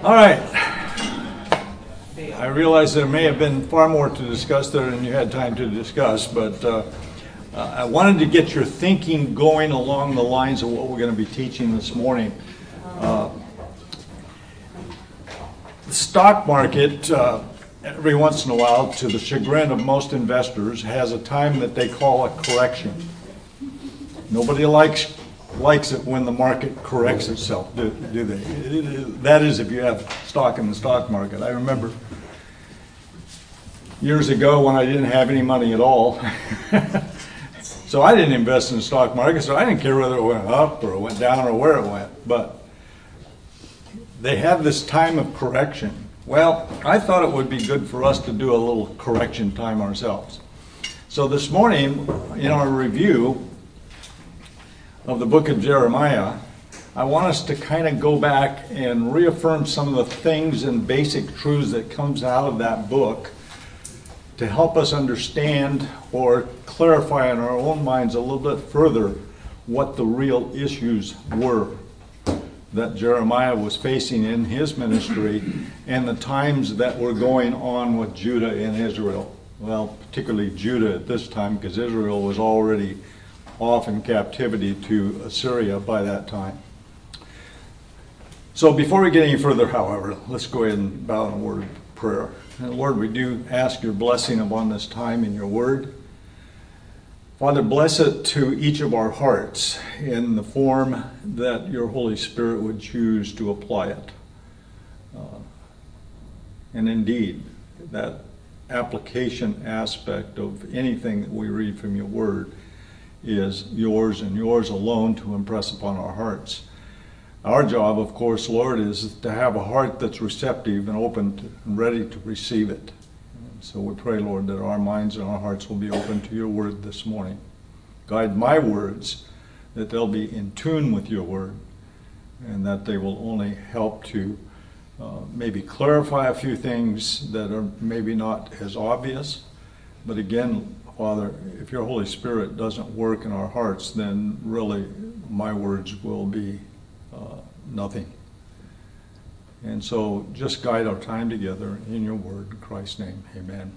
All right. I realize there may have been far more to discuss there than you had time to discuss, but I wanted to get your thinking going along the lines of what we're going to be teaching this morning. The stock market, every once in a while, to the chagrin of most investors, has a time that they call a correction. Nobody likes it when the market corrects itself, do they? That is, if you have stock in the stock market. I remember years ago when I didn't have any money at all, so I didn't invest in the stock market, so I didn't care whether it went up or it went down or where it went. But they have this time of correction. Well, I thought it would be good for us to do a little correction time ourselves. So this morning, in our review of the book of Jeremiah, I want us to kind of go back and reaffirm some of the things and basic truths that comes out of that book to help us understand or clarify in our own minds a little bit further what the real issues were that Jeremiah was facing in his ministry and the times that were going on with Judah and Israel. Well, particularly Judah at this time, because Israel was already off in captivity to Assyria by that time. So before we get any further, however, let's go ahead and bow in a word of prayer. And Lord, we do ask your blessing upon this time in your word. Father, bless it to each of our hearts in the form that your Holy Spirit would choose to apply it. And indeed, that application aspect of anything that we read from your word is yours and yours alone to impress upon our hearts. Our job, of course, Lord, is to have a heart that's receptive and open and ready to receive it. So we pray, Lord, that our minds and our hearts will be open to your word this morning. Guide my words, that they'll be in tune with your word, and that they will only help to maybe clarify a few things that are maybe not as obvious. But again, Father, if your Holy Spirit doesn't work in our hearts, then really my words will be nothing. And so just guide our time together in your word. In Christ's name, amen.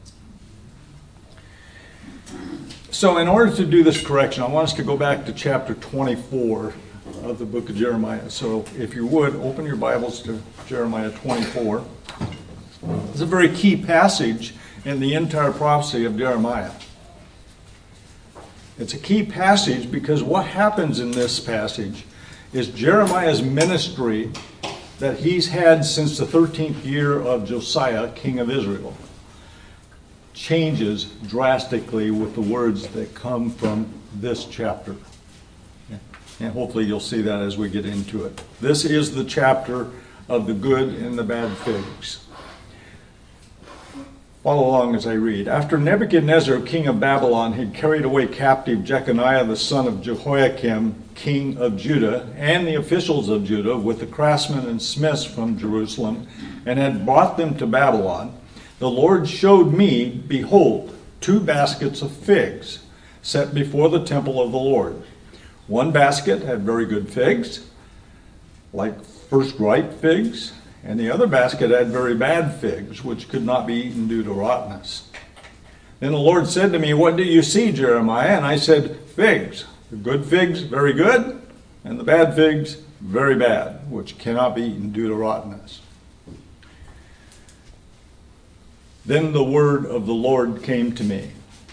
So in order to do this correction, I want us to go back to chapter 24 of the book of Jeremiah. So if you would, open your Bibles to Jeremiah 24. It's a very key passage in the entire prophecy of Jeremiah. It's a key passage because what happens in this passage is Jeremiah's ministry that he's had since the 13th year of Josiah, king of Israel, changes drastically with the words that come from this chapter. And hopefully you'll see that as we get into it. This is the chapter of the good and the bad figs. Follow along as I read. After Nebuchadnezzar, king of Babylon, had carried away captive Jeconiah, the son of Jehoiakim, king of Judah, and the officials of Judah, with the craftsmen and smiths from Jerusalem, and had brought them to Babylon, the Lord showed me, behold, 2 baskets of figs set before the temple of the Lord. One basket had very good figs, like first-ripe figs, and the other basket had very bad figs, which could not be eaten due to rottenness. Then the Lord said to me, "What do you see, Jeremiah?" And I said, "Figs. The good figs, very good, and the bad figs, very bad, which cannot be eaten due to rottenness." Then the word of the Lord came to me.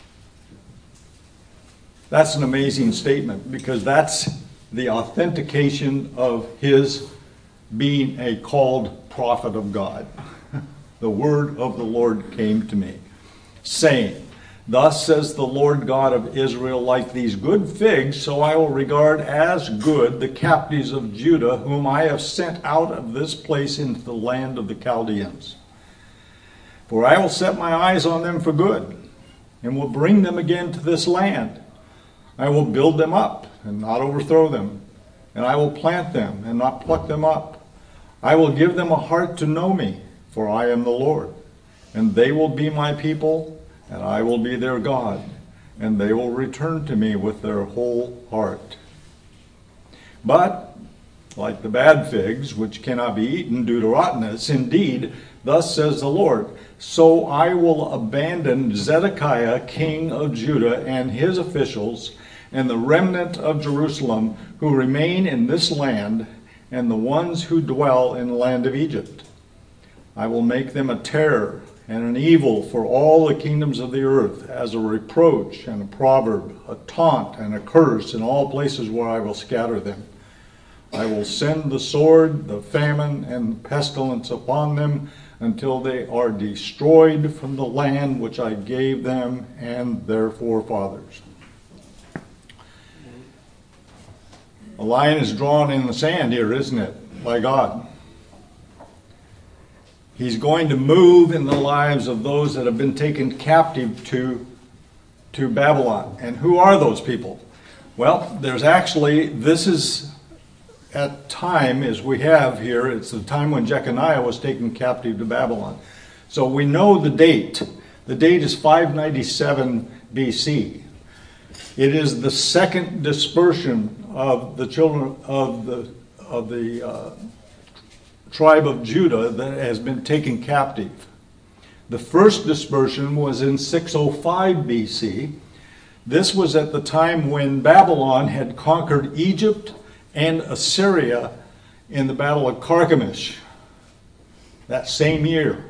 That's an amazing statement, because that's the authentication of his being a called prophet of God. The word of the Lord came to me, saying, "Thus says the Lord God of Israel, like these good figs, so I will regard as good the captives of Judah, whom I have sent out of this place into the land of the Chaldeans. For I will set my eyes on them for good, and will bring them again to this land. I will build them up, and not overthrow them, and I will plant them, and not pluck them up. I will give them a heart to know me, for I am the Lord. And they will be my people, and I will be their God, and they will return to me with their whole heart. But like the bad figs, which cannot be eaten due to rottenness. Indeed, thus says the Lord, so I will abandon Zedekiah, king of Judah, and his officials, and the remnant of Jerusalem who remain in this land, and the ones who dwell in the land of Egypt. I will make them a terror and an evil for all the kingdoms of the earth, as a reproach and a proverb, a taunt and a curse in all places where I will scatter them. I will send the sword, the famine, and pestilence upon them until they are destroyed from the land which I gave them and their forefathers. A line is drawn in the sand here, isn't it, by God? He's going to move in the lives of those that have been taken captive to Babylon. And who are those people? Well, this is at time, as we have here, it's the time when Jeconiah was taken captive to Babylon. So we know the date. The date is 597 BC. It is the second dispersion of the children of the tribe of Judah that has been taken captive. The first dispersion was in 605 BC. This was at the time when Babylon had conquered Egypt and Assyria in the Battle of Carchemish that same year.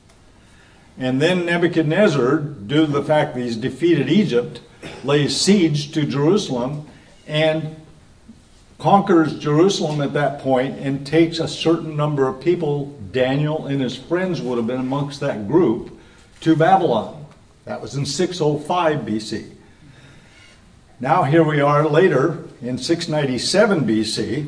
And then Nebuchadnezzar, due to the fact that he's defeated Egypt, lays siege to Jerusalem and conquers Jerusalem at that point and takes a certain number of people, Daniel and his friends would have been amongst that group, to Babylon. That was in 605 BC. Now here we are later in 697 BC.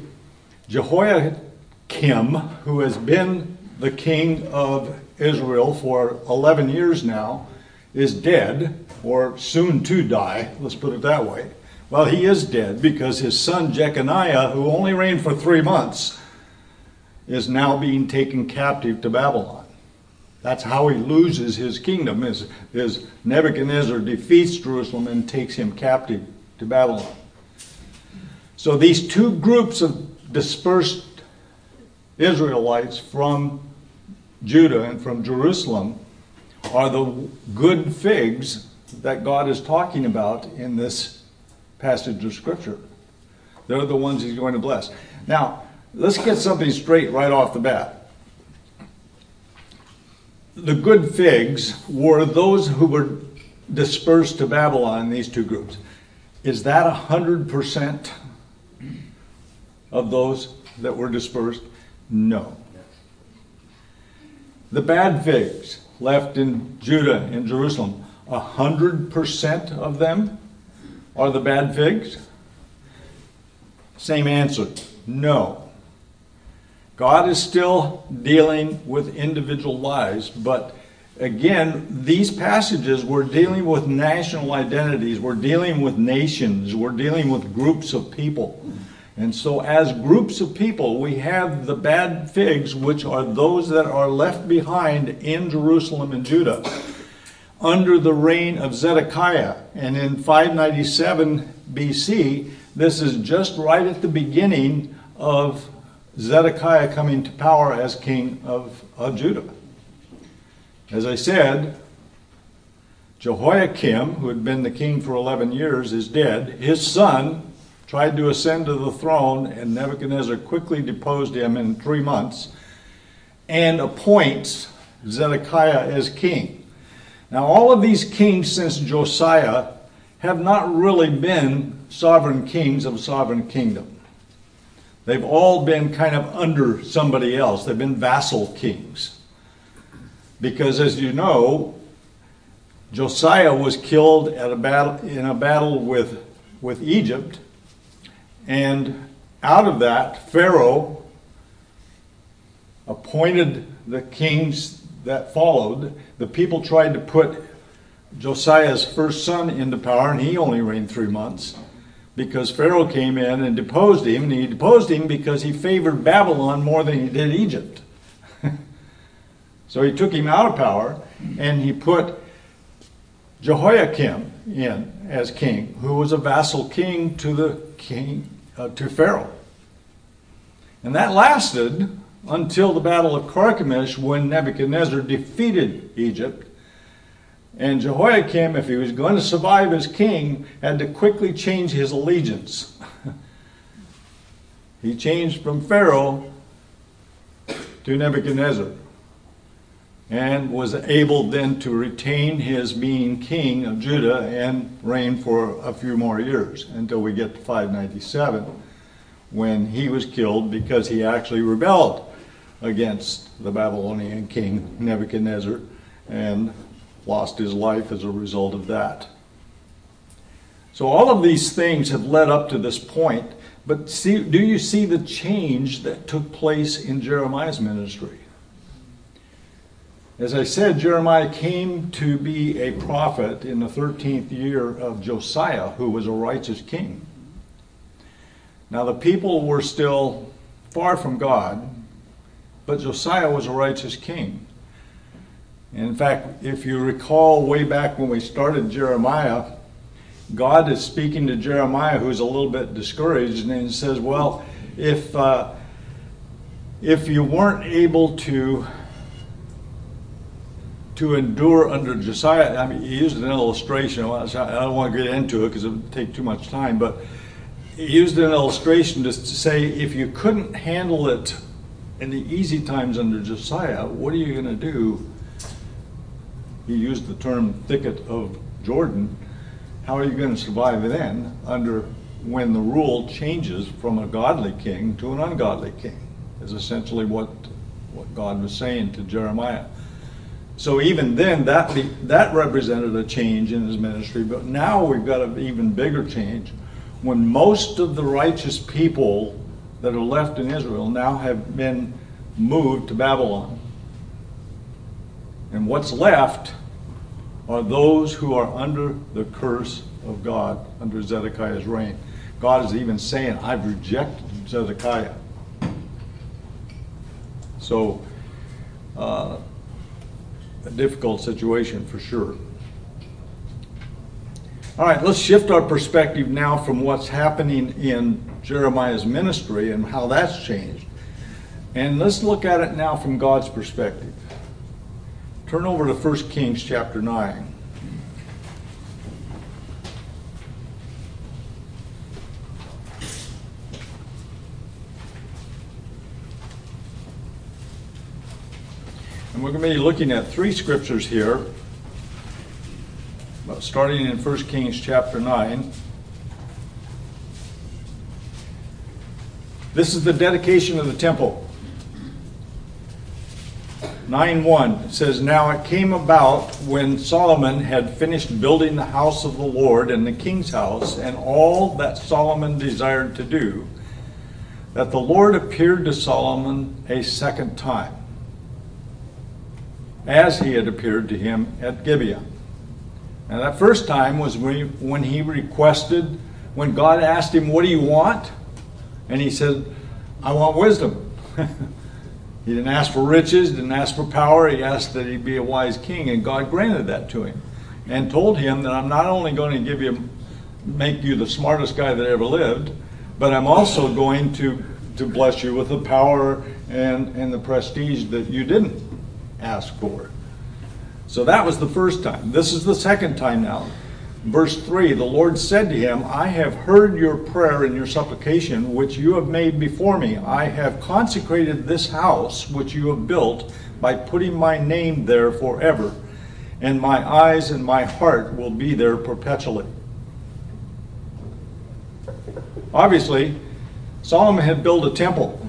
Jehoiakim, who has been the king of Israel for 11 years now, is dead, or soon to die, let's put it that way. Well, he is dead because his son Jeconiah, who only reigned for 3 months, is now being taken captive to Babylon. That's how he loses his kingdom, is Nebuchadnezzar defeats Jerusalem and takes him captive to Babylon. So these two groups of dispersed Israelites from Judah and from Jerusalem are the good figs that God is talking about in this passage of Scripture. They're the ones he's going to bless. Now, let's get something straight right off the bat. The good figs were those who were dispersed to Babylon, these two groups. Is that 100% of those that were dispersed? No. The bad figs left in Judah and Jerusalem, 100% of them are the bad figs? Same answer. No. God is still dealing with individual lives, but again, these passages were dealing with national identities, we're dealing with nations, we're dealing with groups of people. And so as groups of people, we have the bad figs, which are those that are left behind in Jerusalem and Judah under the reign of Zedekiah. And in 597 BC, this is just right at the beginning of Zedekiah coming to power as king of Judah. As I said, Jehoiakim, who had been the king for 11 years, is dead. His son tried to ascend to the throne, and Nebuchadnezzar quickly deposed him in 3 months and appoints Zedekiah as king. Now, all of these kings since Josiah have not really been sovereign kings of a sovereign kingdom. They've all been kind of under somebody else. They've been vassal kings. Because, as you know, Josiah was killed in a battle with Egypt, and out of that, Pharaoh appointed the kings that followed. The people tried to put Josiah's first son into power, and he only reigned 3 months because Pharaoh came in and deposed him, and he deposed him because he favored Babylon more than he did Egypt. So he took him out of power, and he put Jehoiakim in as king, who was a vassal king to the king to Pharaoh. And that lasted until the Battle of Carchemish, when Nebuchadnezzar defeated Egypt. And Jehoiakim, if he was going to survive as king, had to quickly change his allegiance. He changed from Pharaoh to Nebuchadnezzar, and was able then to retain his being king of Judah and reign for a few more years until we get to 597, when he was killed because he actually rebelled against the Babylonian king Nebuchadnezzar and lost his life as a result of that. So all of these things have led up to this point, but do you see the change that took place in Jeremiah's ministry? As I said, Jeremiah came to be a prophet in the 13th year of Josiah, who was a righteous king. Now the people were still far from God, but Josiah was a righteous king. In fact, if you recall way back when we started Jeremiah, God is speaking to Jeremiah, who's a little bit discouraged, and he says, well, if you weren't able to endure under Josiah, I mean, he used an illustration. I don't want to get into it because it would take too much time, but he used an illustration just to say, if you couldn't handle it in the easy times under Josiah, what are you going to do? He used the term thicket of Jordan. How are you going to survive then when the rule changes from a godly king to an ungodly king? Is essentially what God was saying to Jeremiah. So even then, that represented a change in his ministry. But now we've got an even bigger change when most of the righteous people that are left in Israel now have been moved to Babylon. And what's left are those who are under the curse of God under Zedekiah's reign. God is even saying, I've rejected Zedekiah. So, a difficult situation for sure. All right, let's shift our perspective now from what's happening in Jeremiah's ministry and how that's changed. And let's look at it now from God's perspective. Turn over to 1 Kings chapter 9. And we're going to be looking at three scriptures here, starting in 1 Kings chapter 9. This is the dedication of the temple. 9:1 says, Now it came about when Solomon had finished building the house of the Lord and the king's house, and all that Solomon desired to do, that the Lord appeared to Solomon a second time, as he had appeared to him at Gibeah. And that first time was when he requested, when God asked him, what do you want? And he said, I want wisdom. He didn't ask for riches, didn't ask for power. He asked that he be a wise king, and God granted that to him and told him that I'm not only going to make you the smartest guy that ever lived, but I'm also going to bless you with the power and the prestige that you didn't ask for. So that was the first time. This is the second time now. Verse 3, the Lord said to him, I have heard your prayer and your supplication, which you have made before me. I have consecrated this house, which you have built, by putting my name there forever, and my eyes and my heart will be there perpetually. Obviously, Solomon had built a temple,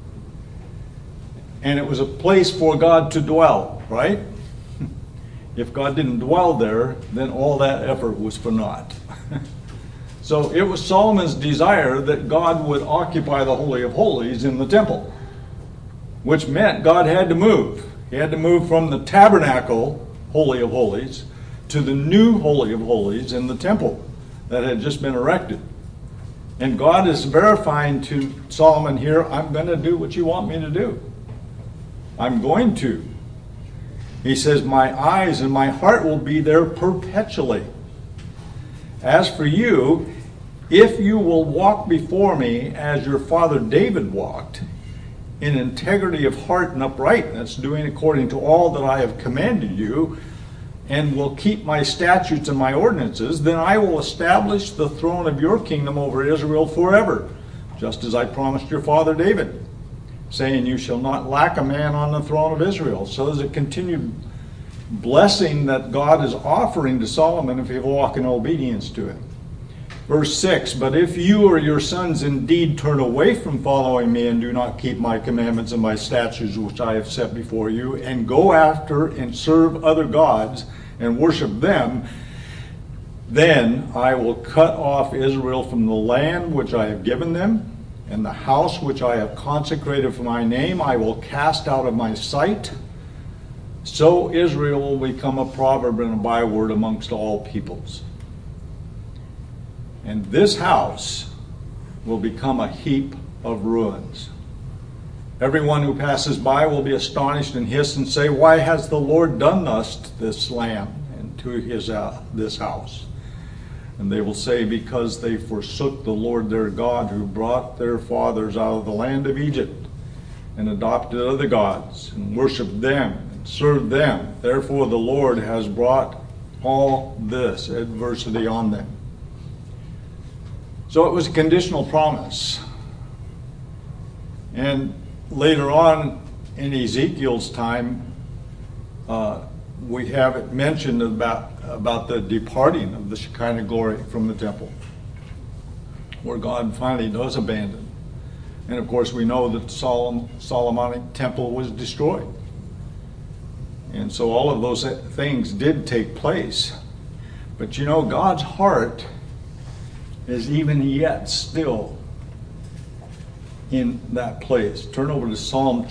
and it was a place for God to dwell, right? If God didn't dwell there, then all that effort was for naught. So it was Solomon's desire that God would occupy the Holy of Holies in the temple, which meant God had to move. He had to move from the tabernacle, Holy of Holies, to the new Holy of Holies in the temple that had just been erected. And God is verifying to Solomon here, I'm going to do what you want me to do. I'm going to. He says, my eyes and my heart will be there perpetually. As for you, if you will walk before me as your father David walked, in integrity of heart and uprightness, doing according to all that I have commanded you, and will keep my statutes and my ordinances, then I will establish the throne of your kingdom over Israel forever, just as I promised your father David, saying, you shall not lack a man on the throne of Israel. So there's a continued blessing that God is offering to Solomon if he'll walk in obedience to it. Verse 6, but if you or your sons indeed turn away from following me and do not keep my commandments and my statutes which I have set before you, and go after and serve other gods and worship them, then I will cut off Israel from the land which I have given them, and the house which I have consecrated for my name I will cast out of my sight. So Israel will become a proverb and a byword amongst all peoples. And this house will become a heap of ruins. Everyone who passes by will be astonished and hiss and say, why has the Lord done thus to this land and to this house? And they will say, because they forsook the Lord their God, who brought their fathers out of the land of Egypt, and adopted other gods, and worshipped them, and served them. Therefore the Lord has brought all this adversity on them. So it was a conditional promise. And later on in Ezekiel's time, we have it mentioned about the departing of the Shekinah glory from the temple, where God finally does abandon. And of course we know that the Solomonic temple was destroyed. And so all of those things did take place. But you know, God's heart is even yet still in that place. Turn over to Psalm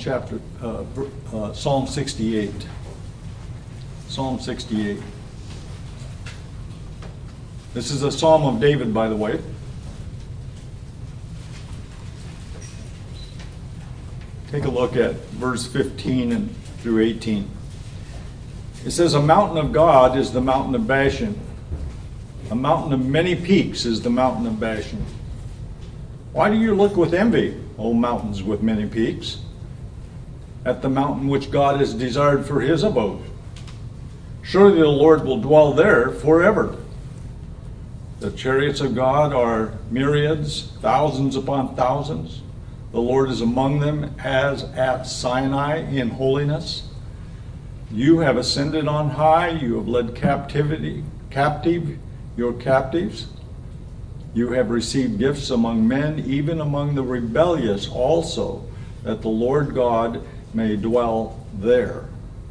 68. Psalm 68. This is a Psalm of David, by the way. Take a look at verse 15 and through 18. It says, a mountain of God is the mountain of Bashan. A mountain of many peaks is the mountain of Bashan. Why do you look with envy, O mountains with many peaks, at the mountain which God has desired for his abode? Surely the Lord will dwell there forever. The chariots of God are myriads, thousands upon thousands. The Lord is among them as at Sinai in holiness. You have ascended on high. You have led captive your captives. You have received gifts among men, even among the rebellious also, that the Lord God may dwell there.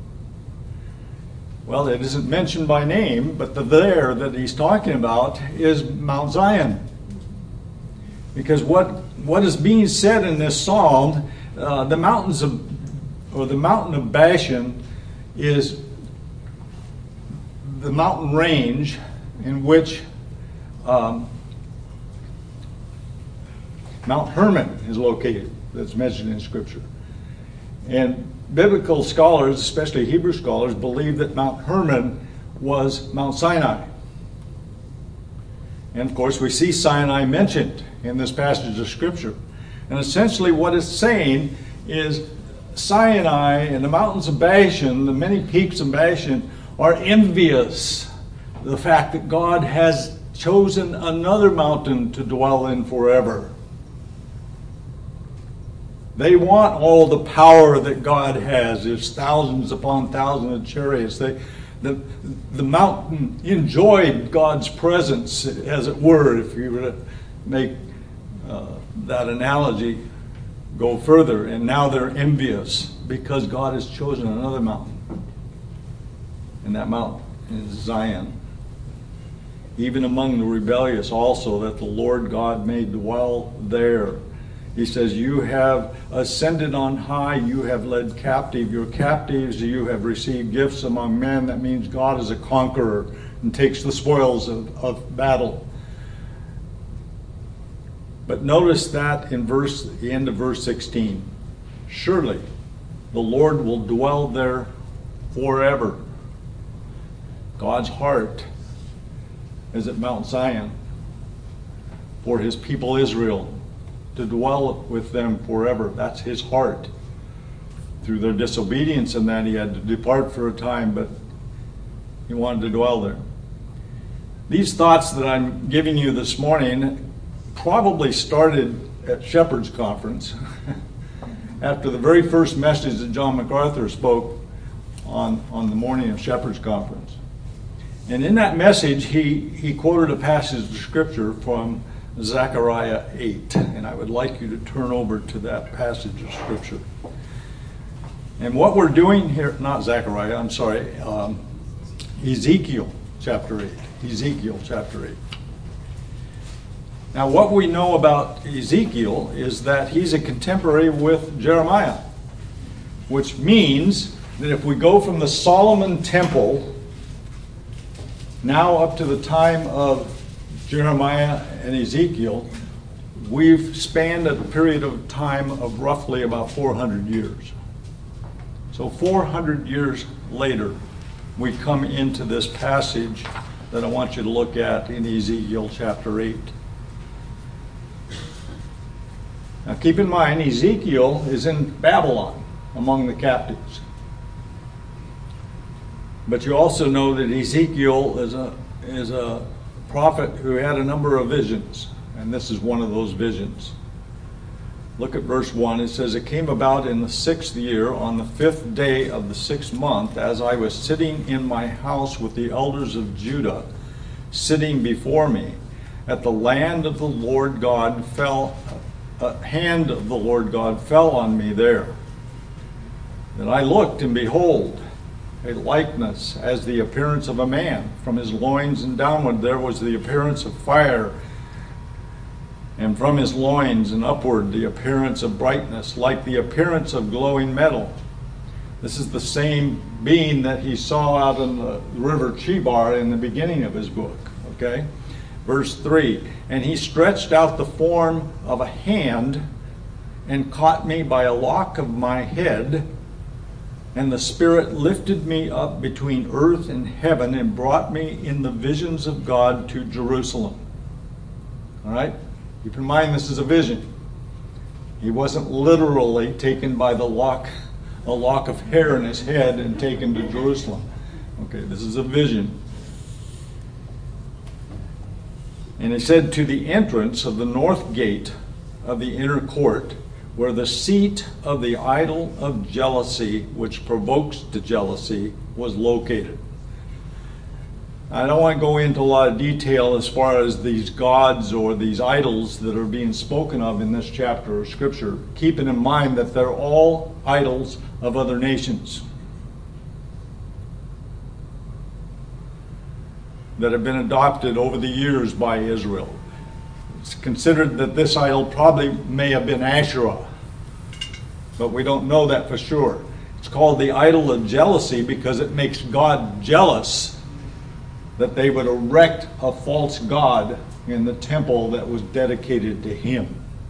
Well, it isn't mentioned by name, but the there that he's talking about is Mount Zion. Because what is being said in this psalm, the mountain of Bashan is the mountain range in which Mount Hermon is located, that's mentioned in Scripture. And biblical scholars, especially Hebrew scholars, believe that Mount Hermon was Mount Sinai. And of course we see Sinai mentioned in this passage of Scripture. And essentially what it's saying is Sinai and the mountains of Bashan, the many peaks of Bashan, are envious of the fact that God has chosen another mountain to dwell in forever. They want all the power that God has. There's thousands upon thousands of chariots. The mountain enjoyed God's presence, as it were, if you were to make that analogy go further. And now they're envious because God has chosen another mountain. And that mountain is Zion. Even among the rebellious also, that the Lord God may dwell there. He says, you have ascended on high, you have led captive your captives, you have received gifts among men. That means God is a conqueror and takes the spoils of battle. But notice that in the end of verse 16. Surely the Lord will dwell there forever. God's heart is at Mount Zion for his people Israel, to dwell with them forever. That's his heart. through their disobedience in that he had to depart for a time, but he wanted to dwell there. These thoughts that I'm giving you this morning probably started at Shepherd's Conference after the very first message that John MacArthur spoke on the morning of Shepherd's Conference. And in that message, he quoted a passage of Scripture from Zechariah 8. And I would like you to turn over to that passage of Scripture. And what we're doing here, not Zechariah, I'm sorry, Ezekiel chapter 8. Ezekiel chapter 8. Now, what we know about Ezekiel is that he's a contemporary with Jeremiah, which means that if we go from the Solomon temple now up to the time of Jeremiah and Ezekiel, we've spanned a period of time of roughly about 400 years. So 400 years later, we come into this passage that I want you to look at in Ezekiel chapter 8. Now keep in mind, Ezekiel is in Babylon among the captives. But you also know that Ezekiel is a prophet who had a number of visions, and this is one of those visions. Look at verse 1. It says, "It came about in the 6th year, on the 5th day of the 6th month, as I was sitting in my house with the elders of Judah, sitting before me, at the land of the Lord God hand of the Lord God fell on me there. Then I looked, and behold, a likeness as the appearance of a man. From his loins and downward there was the appearance of fire, and from his loins and upward the appearance of brightness, like the appearance of glowing metal." This is the same being that he saw out in the river Chebar in the beginning of his book. Okay? Verse 3, "And he stretched out the form of a hand and caught me by a lock of my head, and the Spirit lifted me up between earth and heaven and brought me in the visions of God to Jerusalem." All right? Keep in mind, this is a vision. He wasn't literally taken by a lock of hair in his head and taken to Jerusalem. Okay, this is a vision. "And he said, to the entrance of the north gate of the inner court, where the seat of the idol of jealousy, which provokes to jealousy, was located." I don't want to go into a lot of detail as far as these gods or these idols that are being spoken of in this chapter of Scripture, keeping in mind that they're all idols of other nations that have been adopted over the years by Israel. It's considered that this idol probably may have been Asherah, but we don't know that for sure. It's called the idol of jealousy because it makes God jealous that they would erect a false god in the temple that was dedicated to him.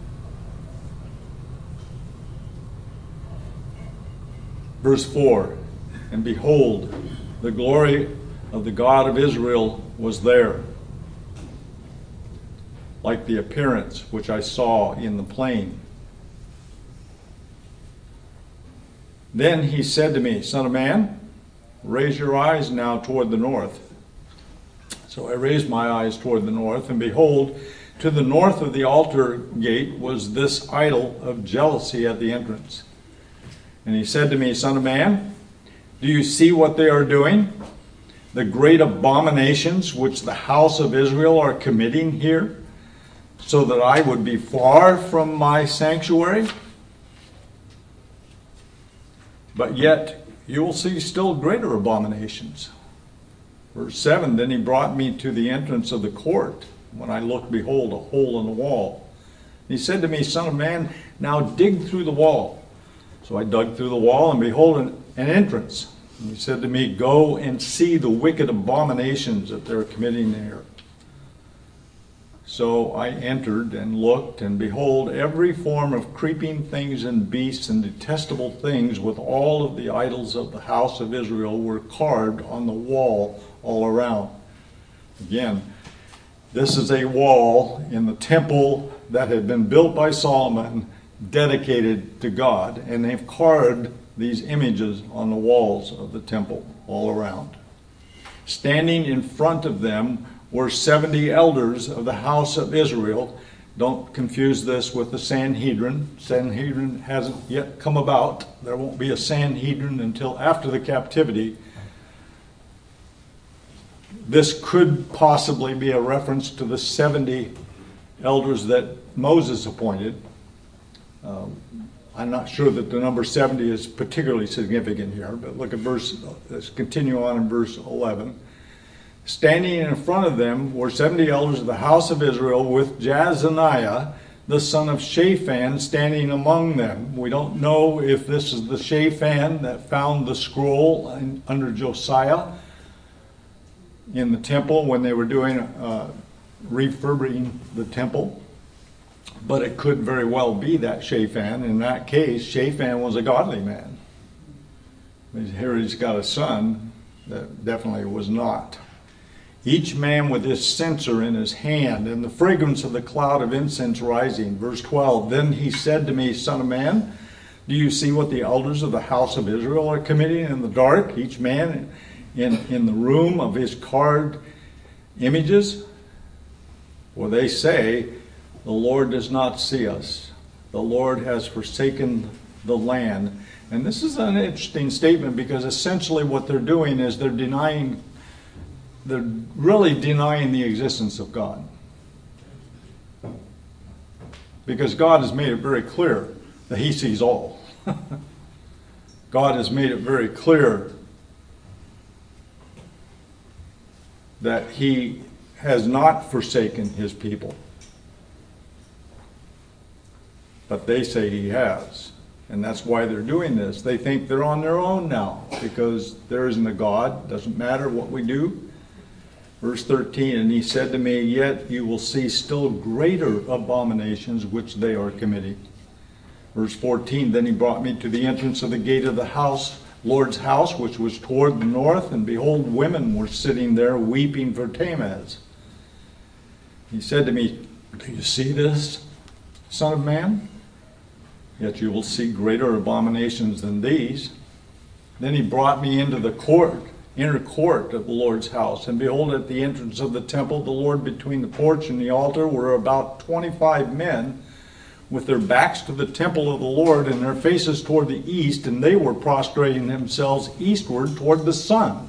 Verse 4, "And behold, the glory of the God of Israel was there, like the appearance which I saw in the plain. Then he said to me, 'Son of man, raise your eyes now toward the north.' So I raised my eyes toward the north, and behold, to the north of the altar gate was this idol of jealousy at the entrance. And he said to me, 'Son of man, do you see what they are doing? The great abominations which the house of Israel are committing here, so that I would be far from my sanctuary? But yet you will see still greater abominations.' Verse 7, then he brought me to the entrance of the court. When I looked, behold, a hole in the wall. He said to me, 'Son of man, now dig through the wall.' So I dug through the wall, and behold, an entrance. And he said to me, 'Go and see the wicked abominations that they're committing there.' So I entered and looked, and behold, every form of creeping things and beasts and detestable things with all of the idols of the house of Israel were carved on the wall all around." Again, this is a wall in the temple that had been built by Solomon, dedicated to God, and they've carved these images on the walls of the temple all around. Standing in front of them were 70 elders of the house of Israel. Don't confuse this with the Sanhedrin. Sanhedrin hasn't yet come about. There won't be a Sanhedrin until after the captivity. This could possibly be a reference to the 70 elders that Moses appointed. I'm not sure that the number 70 is particularly significant here, but look at let's continue on in verse 11. Standing in front of them were 70 elders of the house of Israel, with Jaazaniah, the son of Shaphan, standing among them. We don't know if this is the Shaphan that found the scroll under Josiah in the temple when they were doing refurbishing the temple. But it could very well be that Shaphan. In that case, Shaphan was a godly man. Here he's got a son that definitely was not. Each man with his censer in his hand, and the fragrance of the cloud of incense rising. Verse 12, then he said to me, Son of man, do you see what the elders of the house of Israel are committing in the dark, each man in the room of his carved images? For they say, the Lord does not see us. The Lord has forsaken the land. And this is an interesting statement, because essentially what they're doing is they're really denying the existence of God. Because God has made it very clear that He sees all. God has made it very clear that He has not forsaken His people. But they say He has. And that's why they're doing this. They think they're on their own now, because there isn't a God. Doesn't matter what we do. Verse 13, and he said to me, yet you will see still greater abominations which they are committing. Verse 14, then he brought me to the entrance of the gate of the house, Lord's house, which was toward the north, and behold, women were sitting there weeping for Tammuz. He said to me, do you see this, Son of man? Yet you will see greater abominations than these. Then he brought me into the inner court of the Lord's house, and behold, at the entrance of the temple, the Lord between the porch and the altar were about 25 men, with their backs to the temple of the Lord and their faces toward the east, and they were prostrating themselves eastward toward the sun.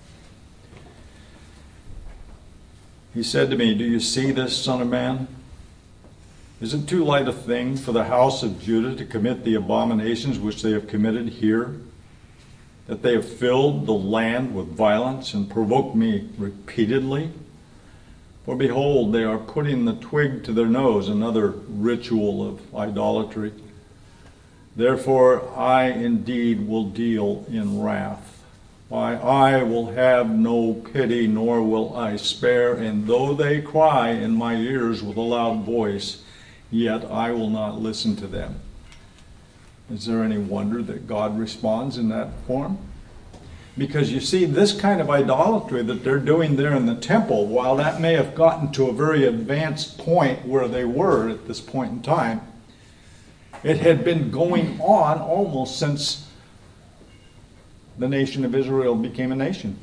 He said to me, do you see this, Son of man? Is it too light a thing for the house of Judah to commit the abominations which they have committed here? That they have filled the land with violence and provoked me repeatedly? For behold, they are putting the twig to their nose, another ritual of idolatry. Therefore I indeed will deal in wrath. I will have no pity, nor will I spare, and though they cry in my ears with a loud voice, yet I will not listen to them. Is there any wonder that God responds in that form? Because you see, this kind of idolatry that they're doing there in the temple, while that may have gotten to a very advanced point where they were at this point in time, it had been going on almost since the nation of Israel became a nation.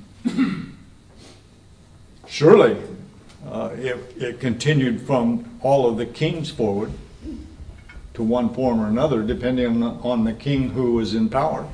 Surely, it continued from all of the kings forward to one form or another, depending on the king who was in power.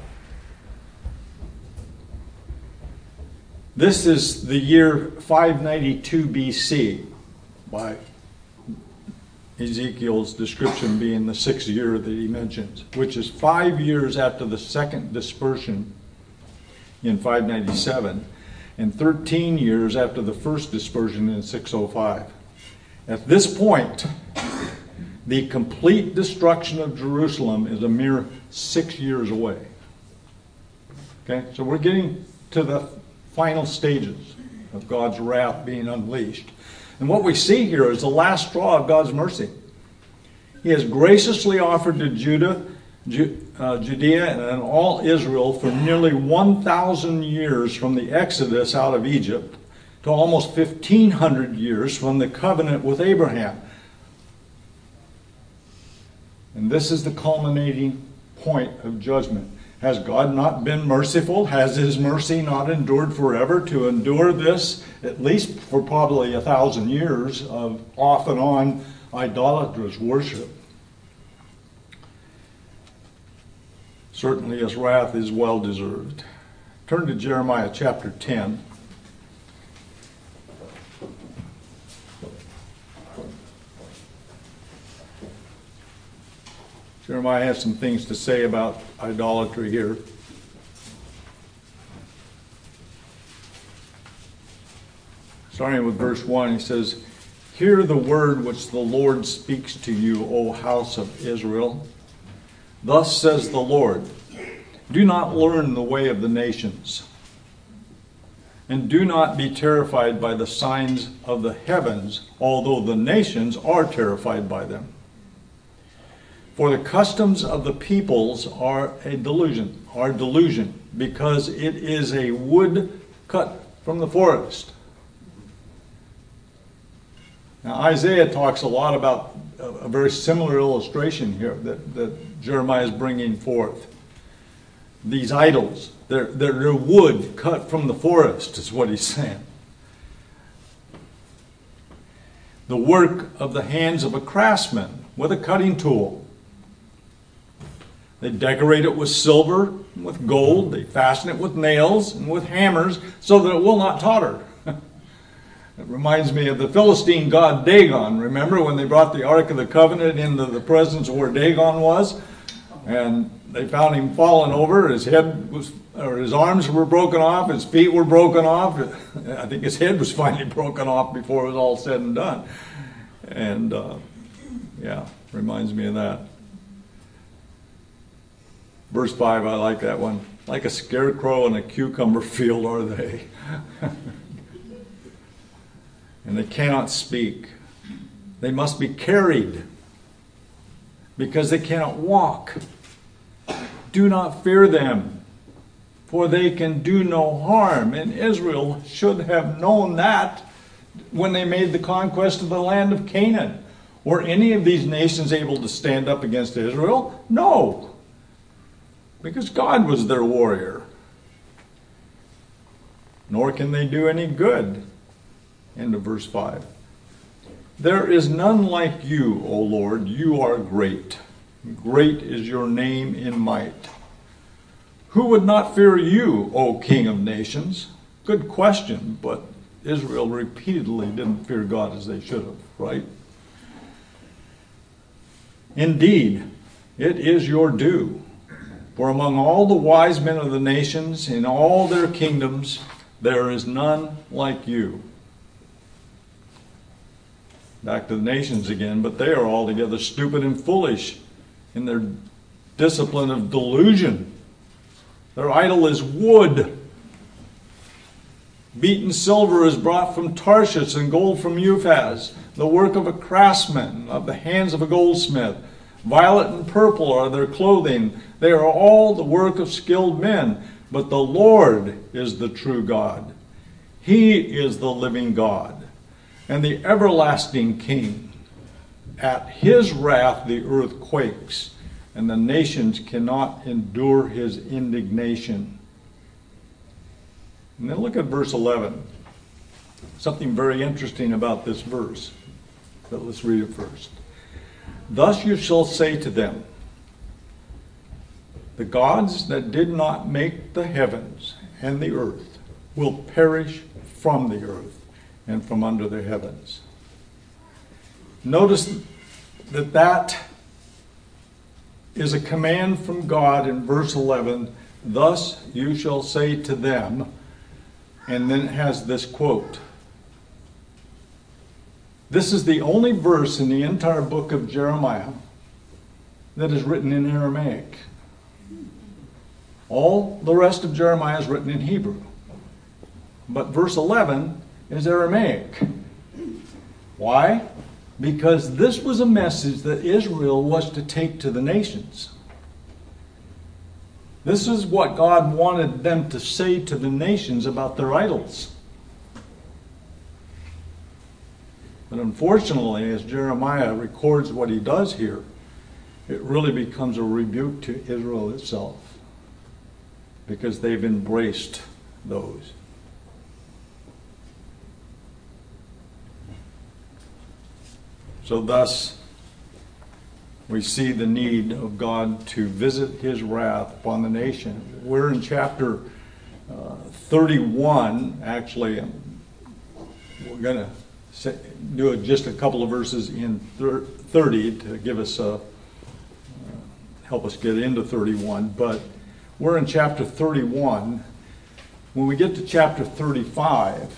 This is the year 592 BC, by Ezekiel's description being the 6th year that he mentions, which is 5 years after the second dispersion in 597, and 13 years after the first dispersion in 605. At this point, the complete destruction of Jerusalem is a mere 6 years away. Okay, so we're getting to the final stages of God's wrath being unleashed. And what we see here is the last straw of God's mercy. He has graciously offered to Judea and all Israel for nearly 1,000 years from the Exodus out of Egypt to almost 1,500 years from the covenant with Abraham. And this is the culminating point of judgment. Has God not been merciful? Has his mercy not endured forever to endure this, at least for probably 1,000 years of off and on idolatrous worship? Certainly his wrath is well deserved. Turn to Jeremiah chapter 10. Jeremiah has some things to say about idolatry here. Starting with verse 1, he says, "Hear the word which the Lord speaks to you, O house of Israel. Thus says the Lord, do not learn the way of the nations, and do not be terrified by the signs of the heavens, although the nations are terrified by them. For the customs of the peoples are a delusion, because it is a wood cut from the forest." Now Isaiah talks a lot about a very similar illustration here that Jeremiah is bringing forth. These idols, they're wood cut from the forest, is what he's saying. The work of the hands of a craftsman with a cutting tool. They decorate it with silver and with gold. They fasten it with nails and with hammers so that it will not totter. It reminds me of the Philistine god Dagon. Remember when they brought the Ark of the Covenant into the presence of where Dagon was? And they found him fallen over. His arms were broken off. His feet were broken off. I think his head was finally broken off before it was all said and done. And reminds me of that. Verse 5, I like that one. Like a scarecrow in a cucumber field are they. And they cannot speak. They must be carried because they cannot walk. Do not fear them, for they can do no harm. And Israel should have known that when they made the conquest of the land of Canaan. Were any of these nations able to stand up against Israel? No. Because God was their warrior. Nor can they do any good. End of verse 5. There is none like you, O Lord. You are great. Great is your name in might. Who would not fear you, O King of nations? Good question, but Israel repeatedly didn't fear God as they should have, right? Indeed, it is your due. For among all the wise men of the nations, in all their kingdoms, there is none like you. Back to the nations again, but they are altogether stupid and foolish in their discipline of delusion. Their idol is wood. Beaten silver is brought from Tarshish and gold from Uphaz, the work of a craftsman, of the hands of a goldsmith. Violet and purple are their clothing. They are all the work of skilled men. But the Lord is the true God. He is the living God and the everlasting King. At his wrath the earth quakes, and the nations cannot endure his indignation. And then look at verse 11. Something very interesting about this verse. But let's read it first. Thus you shall say to them, the gods that did not make the heavens and the earth will perish from the earth and from under the heavens. Notice that is a command from God in verse 11. Thus you shall say to them, and then it has this quote. This is the only verse in the entire book of Jeremiah that is written in Aramaic. All the rest of Jeremiah is written in Hebrew. But verse 11 is Aramaic. Why? Because this was a message that Israel was to take to the nations. This is what God wanted them to say to the nations about their idols. But unfortunately, as Jeremiah records what he does here, it really becomes a rebuke to Israel itself. because they've embraced those. So thus, we see the need of God to visit his wrath upon the nation. We're in chapter 31, actually. We're going to do just a couple of verses in 30 to give us help us get into 31. But we're in chapter 31. When we get to chapter 35,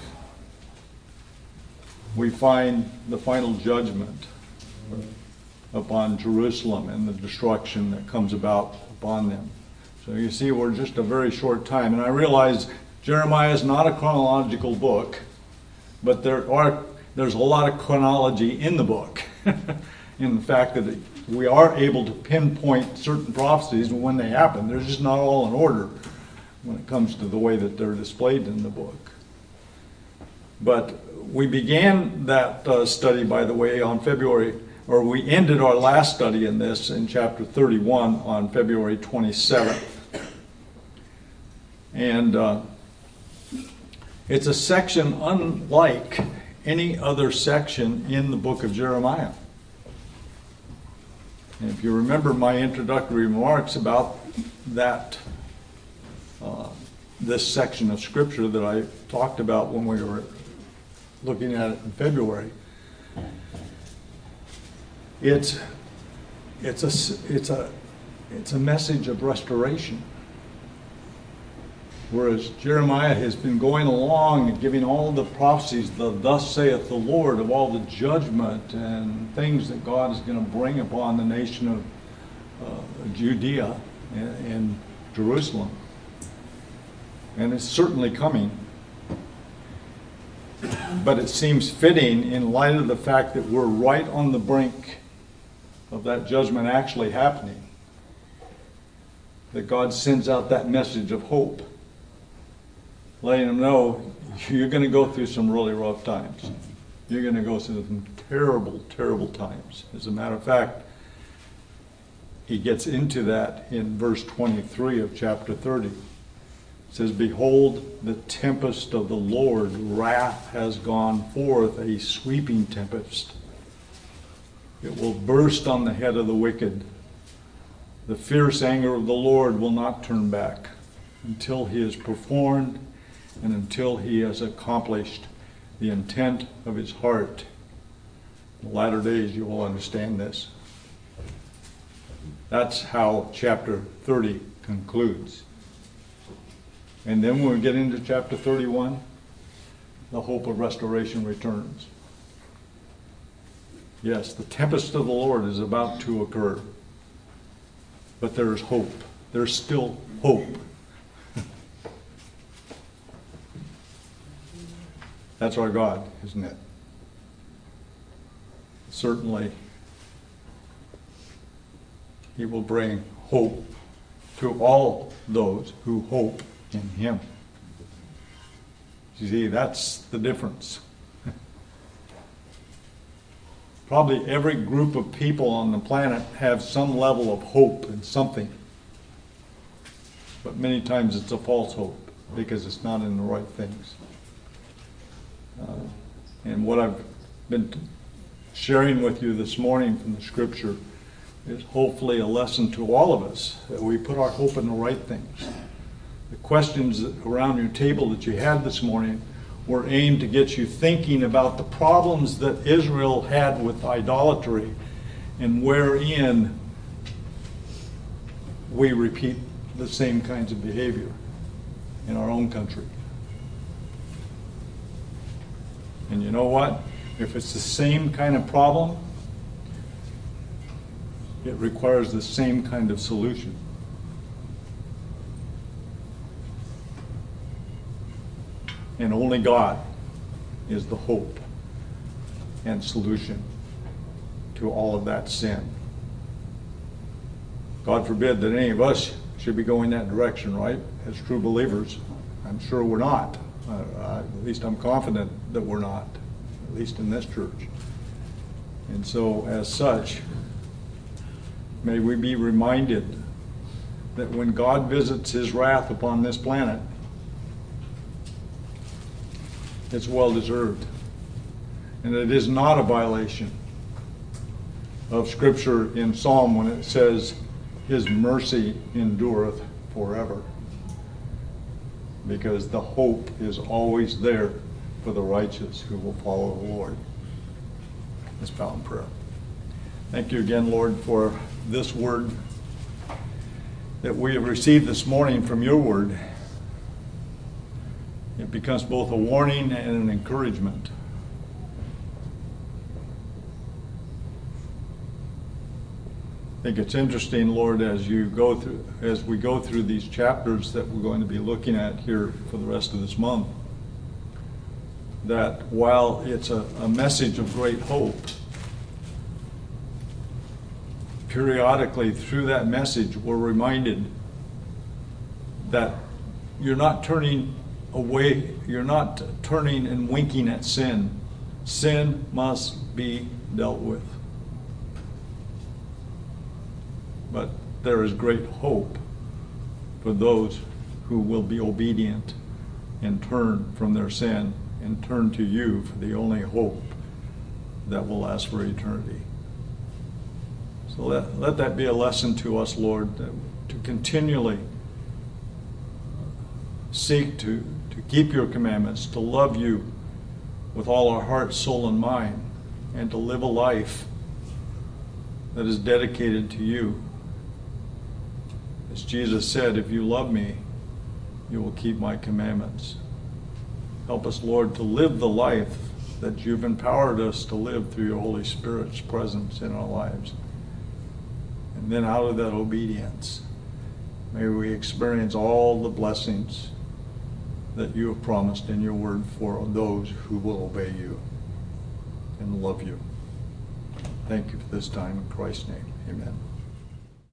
we find the final judgment upon Jerusalem and the destruction that comes about upon them. So you see, we're just a very short time. And I realize Jeremiah is not a chronological book, but there's a lot of chronology in the book, in the fact that we are able to pinpoint certain prophecies when they happen. They're just not all in order when it comes to the way that they're displayed in the book. But we began that study, by the way, on we ended our last study in this in chapter 31 on February 27th. And it's a section unlike any other section in the book of Jeremiah. And if you remember my introductory remarks about that, this section of Scripture that I talked about when we were looking at it in February, it's a message of restoration. Whereas Jeremiah has been going along and giving all the prophecies, the thus saith the Lord, of all the judgment and things that God is going to bring upon the nation of Judea and Jerusalem. And it's certainly coming. But it seems fitting in light of the fact that we're right on the brink of that judgment actually happening, that God sends out that message of hope, letting them know you're going to go through some really rough times. You're going to go through some terrible, terrible times. As a matter of fact, he gets into that in verse 23 of chapter 30. It says, "Behold, the tempest of the Lord, wrath has gone forth, a sweeping tempest. It will burst on the head of the wicked. The fierce anger of the Lord will not turn back until he has performed and until he has accomplished the intent of his heart." In the latter days you will understand this. That's how chapter 30 concludes. And then when we get into chapter 31, the hope of restoration returns. Yes, the tempest of the Lord is about to occur. But there is hope. There's still hope. That's our God, isn't it? Certainly, he will bring hope to all those who hope in him. You see, that's the difference. Probably every group of people on the planet have some level of hope in something. But many times it's a false hope because it's not in the right things. And what I've been sharing with you this morning from the Scripture is hopefully a lesson to all of us, that we put our hope in the right things. The questions around your table that you had this morning were aimed to get you thinking about the problems that Israel had with idolatry and wherein we repeat the same kinds of behavior in our own country. And you know what? If it's the same kind of problem, it requires the same kind of solution. And only God is the hope and solution to all of that sin. God forbid that any of us should be going that direction, right? As true believers. I'm sure we're not. At least I'm confident that we're not, at least in this church. And so, as such, may we be reminded that when God visits his wrath upon this planet, it's well deserved. And it is not a violation of Scripture in Psalm when it says, his mercy endureth forever. Because the hope is always there for the righteous who will follow the Lord. Let's bow in prayer. Thank you again, Lord, for this word that we have received this morning from your word. It becomes both a warning and an encouragement. I think it's interesting, Lord, as we go through these chapters that we're going to be looking at here for the rest of this month, that while it's a message of great hope, periodically through that message we're reminded that you're not turning away, you're not turning and winking at sin. Sin must be dealt with. But there is great hope for those who will be obedient and turn from their sin and turn to you for the only hope that will last for eternity. So let that be a lesson to us, Lord, to continually seek to keep your commandments, to love you with all our heart, soul, and mind, and to live a life that is dedicated to you. As Jesus said, if you love me, you will keep my commandments. Help us, Lord, to live the life that you've empowered us to live through your Holy Spirit's presence in our lives. And then out of that obedience, may we experience all the blessings that you have promised in your word for those who will obey you and love you. Thank you for this time in Christ's name. Amen.